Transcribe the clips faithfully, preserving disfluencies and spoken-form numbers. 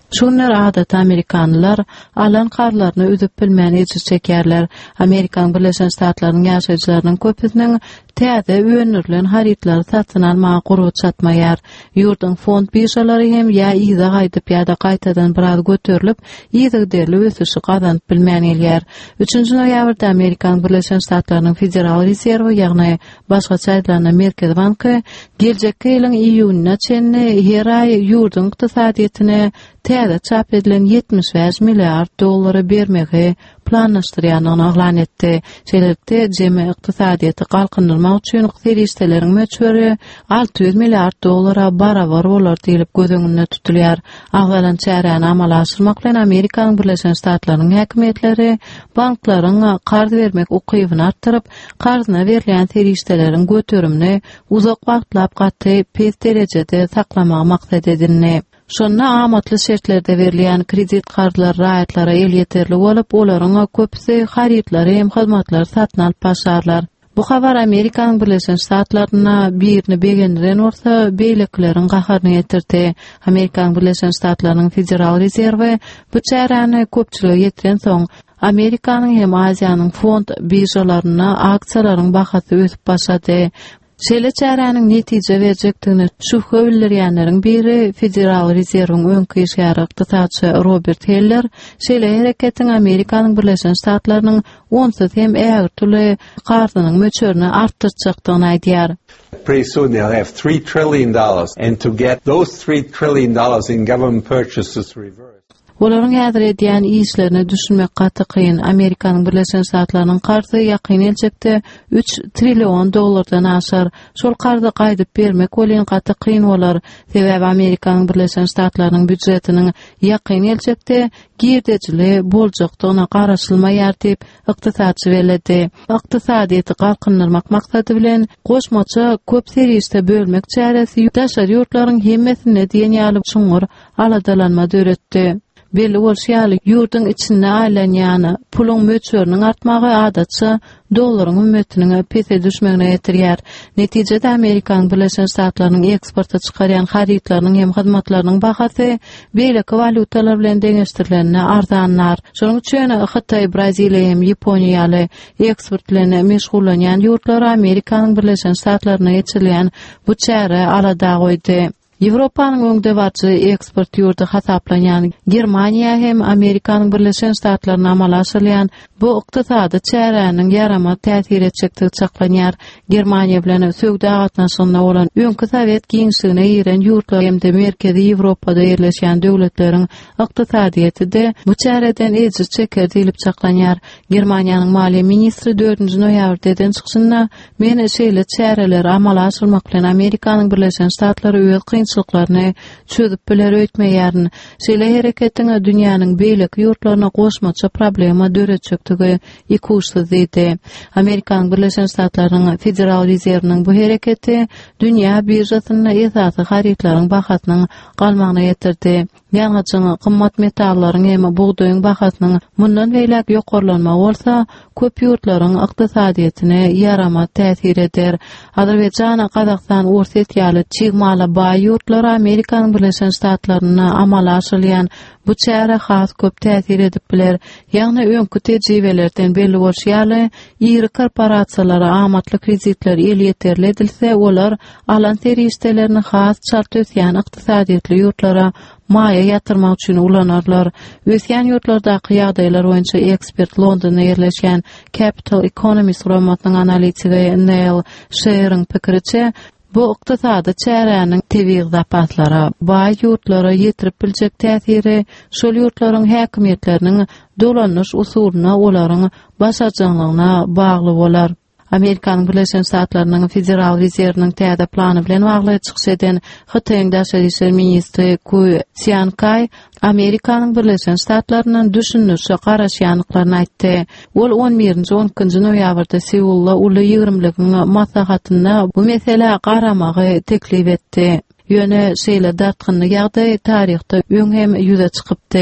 Şunlar adat Amerikanlılar alan karlarını üdüp bilmän ejir çekerler. Amerikan Birleşen Ştatlarynyň ýaşaýjylarynyň köpüsiniň täze öňürlen haritlary satyn almagy gurut satmaýar. Ýurdun fond birjalary hem ýa ýyza gaýdyp ýa-da gaýtadan biraz göterilip, ýyzygderli ösüşi gazanyp bilmän elýär. üçünji noýabrda Amerikan Birleşen Ştatlarynyň Federal Reserwy ýagny başgaça aýdylany Merkez Banky geljek ýylyň iýunyna çenli her aý ýurdun ykdysadyetine täze çap edilen yetmiş beş milliard dollary bermegi planlaşdyrýanyny aglan etdi. Şeýlelikde jemi ykdysadyety galkındyrmak üçin ykdysysteleriň möçberi alty yüz milliard dollara barabar bolar diýilip göz öňünde tutulýar. Aglanan çäräni amala aşyrmak bilen Amerikanyň Birleşen Ştatlarynyň häkimetleri banklaryň qarz bermek ukybyny artdyryp, qarzyna berilýän serişdeleriň göterimini uzak wagtlap gatty pes derejede saklamagy maksat edildi. Şonna amatly şertlerde berilýän kredit kartlar raýatlara el ýeterli bolup, olaryň köpüsi harytlary hem hyzmatlar satyn alyp başarlar. Bu habar Amerikanyň Birleşen Ştatlaryna birini begendiren bolsa, beýlekleriň gaharyny ýetirdi. Amerikanyň Birleşen Ştatlarynyň Federal Reserwy bu çäräni köpçüligi ýetiren soň Amerikanyň hem Aziýanyň fond birjalaryna aksiýalaryň bahasy ösüp başlady. Şeýle çäräniň netije berjekdigini şüphe bildirýänleriň biri Federal Reserwyň öňkü işgäri ykdysadçy Robert Heller, şeýle hereketiň Amerikanyň Birleşen Ştatlarynyň onsuz hem ägir türlü garzynyň möçberini artdyrjakdygyny aýdýar. Pretty soon they'll have three trillion dollars, and to get those three trillion dollars in government purchases reversed. Olaryň häzir edýän işlerini düşünmek gaty kyn. Amerikanyň Birleşen Ştatlarynyň garzy ýakyn elçekde üç trillion dollardan aşar. Şol garzy gaýdyp bermek bolan gaty kyn bolar. Sebäbi Amerikanyň Birleşen Ştatlarynyň büdjetiniň ýakyn elçekde girdejili boljakdygyna garaşylmaýar diýip ykdysadçy beledi. Ykdysadyety galkındyrmak maksady bilen goşmaça köp serişde bölmek çäresi ýurtdaşlar ýurtlaryň hemmesine diýen ýaly şuňur aladalanma döretdi. Belli bolşýaly ýurdun içinde aýlanýany puluň möçberiniň artmagy adatça dollaryň ümmetiniň pese düşmegine ýetirýär. Netijede Amerikanyň Birleşen Ştatlarynyň eksporta çykarýan harytlarynyň hem hyzmatlarynyň bahasy beýleki valutalar bilen deňeşdirilenine arzanlar. Şonuň üçin Hytaý, Braziliýa hem Ýaponiýaly eksport bilen meşgullanýan ýurtlar Amerikanyň Birleşen Ştatlaryna ýetirilýän bu çäre alada goýdy. Ýewropanyň öňde barçy eksport ýurdy hasaplanýan Germaniýa hem Amerikanyň Birleşen Ştatlaryna amala aşyrýan bu ykdysady çäräniň ýarama täsir etjekdigi çaklanýar. Germaniýa bilen söwda gatnaşygyna bolan öňkü Sowet giňişligine ýeren ýurtlar hem-de Merkezi Ýewropada ýerleşýän döwletleriň ykdysadyety de bu çäreden ejir çeker diýilip çaklanýar. Germaniýanyň maliýe ministri dördünji noýabrda eden çykyşynda men şeýle çäreleri amala aşyrmak bilen Amerikanyň Birleşen Ştatlary öz kynçylyklaryny çözüp biler öýtmeýärin. Şeýle hereketiň dünýäniň beýleki ýurtlaryna goşmaça problema döretjekdigi ikuşsyz diýdi. Amerikanyň Birleşen Ştatlarynyň Federal Reserwynyň bu hereketi dünýä birjasyna esasy harytlaryň bahasynyň galmagyna ýetirdi. Ýalňyjyň gymmat metallaryň hem buğdoýyň bahasynyň mundan beýlek ýokarlanma bolsa, köp ýurtlaryň ykdysadyetine ýarama täsir eder. Azerbaýjan, Kazakystan, Orsetýaly, çygmaly baý ýurtlar Amerikanyň Birleşen Ştatlaryna amala aşyrýan bu çäre has köp täsir edip biler. Ýagny öňkü tejribelerden belli bolşýaly, ýyry korporasiýalary amatly kreditler el ýeterli edilse, olar alan serişdelerini has şart ösýän ykdysadyetli ýurtlara maýa ýatyrmak üçin ulanarlar. Ösýän ýurtlardaky ýagdaýlar boýunça ekspert Londonda ýerleşýän Capital Economics romatynyň analitigi Neil Shearing pikiriçe, bu ykdysady çäräniň tebig zapatlary baý ýurtlara ýetirip biljek täsiri şol ýurtlaryň häkimetleriniň dolanyş usulyna, olaryň başarjaglygyna bagly bolar. Amerikanyň Birleşen Ştatlarynyň Federal Reserwynyň täze plany bilen bagly çykyş eden Hytaýyň daşary işler ministri Ku Xiankay Amerikanyň Birleşen Ştatlarynyň düşünüşe garaş ýanyklaryny aýtdy. Ol on birinji on ikinji noýabrda Seulda uly ýygrümligiň maslahatyna bu mesele garamagy teklip etdi. Ýöne şeýle dartgynly ýagdaý taryhda öň hem ýüze çykypdy.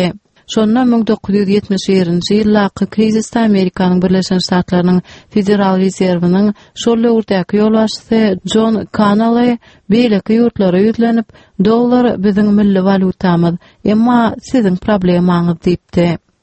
Şonda bir dokuz yüz ýetmişinji ýyllaky krizisde Amerikanyň Birleşen Ştatlarynyň Federal Rezerwiniň şol ýurdaky ýolbaşçysy John Connally beýleki ýurtlara ýüzlenip, dollar biziň milli valutamyz, emma siziň problemaňyz diýipdi.